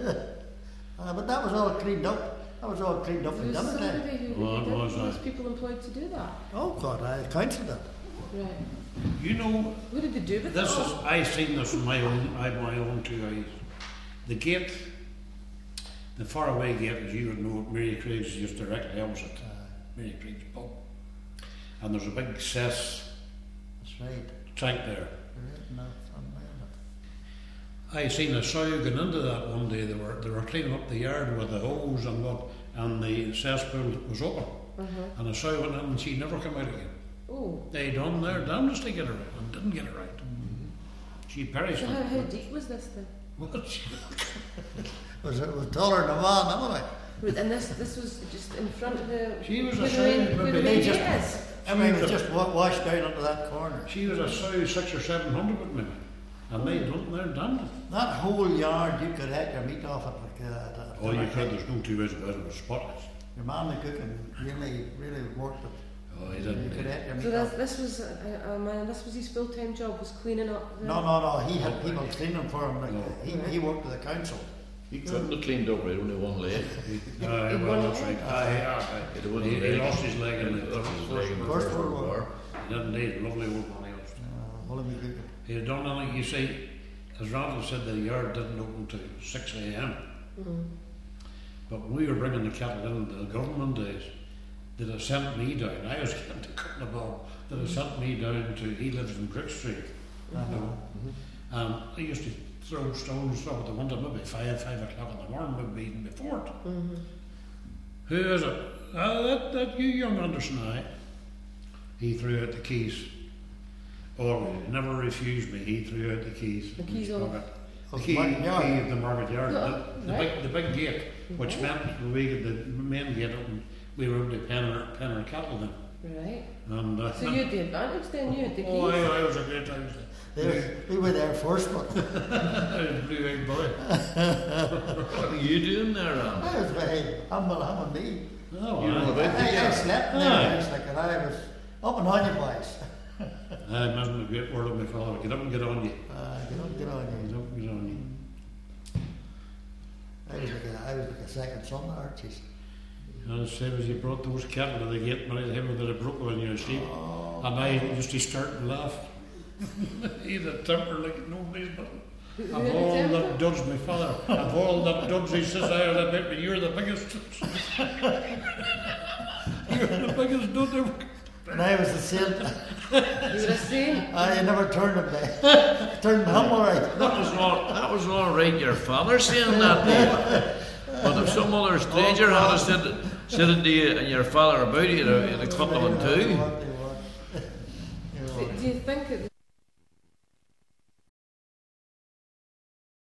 But that was all cleaned up. That was all cleaned up and There done was it. somebody who Well, did, was there was I? people employed to do that. Oh God, I counselled it. Right. You know, What did they do with this it is, all? I seen this in my own two eyes. The gate, the faraway gate, as you would know, at Mary Craig's is just directly opposite Mary Craig's pub. And there's a big cess That's right. tank there. There is no fun there, I seen a sow going into that one day. They were cleaning up the yard with the hose and what, and the cesspool was open. And a sow went in and she never came out again. Oh. They done their damnedest to get her out and didn't get her out. She perished. So how deep was this then? What? It was taller than a man anyway. And this was just in front of the... She was a where sow, the main- but where the they main just- gate is. Everything was just washed down into that corner. She was a sow 600 or 700 with me, and they done their damnedest. That whole yard, you could have your meat off it like Oh, you could. There's no two ways about it. It was spotless. Your man, the cooking, really worked it. Oh, he You didn't. could have your meat So off. this was this was his full-time job, was cleaning up the... No. He had people cleaning for him. Like, No. he worked with the council. He couldn't have cleaned up with only one leg. Well, that's right. It wasn't He leg. lost his leg in the Lost his leg in the First First World World War. War. He didn't need lovely old man. He was. William cooking. He had done anything. You see, as Randall said, the yard didn't open till 6 a.m. But when we were bringing the cattle in the government days, they'd have sent me down. I was getting to cutting the ball. They'd have sent me down to, he lives in Brook Street. You know. And I used to throw stones and stuff at the window, maybe 5 o'clock in the morning, maybe even before it. Who is it? That you young Anderson, aye. He threw out the keys. Oh, he never refused me. He threw out the keys. The keys in his of- pocket. The Of key, Market Yard. key of the market yard. Oh, the, right. the big gate, which meant when we get the main gate open, we were able to pen our cattle then. Right. And So you had the advantage then, you had the keys. oh, I was a great time. We were there first, but I was a blue-eyed boy. What were you doing there, Ram? I was very humble, him and me. Oh, You know aye. about the I yard? slept in Aye. their house like, and I was up and on you boys. I imagine the great word of my father. Get up and get on you. Get on you. Get up and get on you. I was like a second son to Archie's. And same as you brought those cattle to the gate, and I him that I broke when you were asleep. And I used to start and laugh. He had a temper like nobody's but Who of had a all temper? that duds my father, of all that duds he says I heard about me, you're the biggest. You're the biggest dud ever. And I was the same. You were a saint. I never turned him down. Turned him all right. That was all right, your father saying that day. But if some other stranger had said it to you and your father about it, you'd have cut them in two. What they want. Do you think it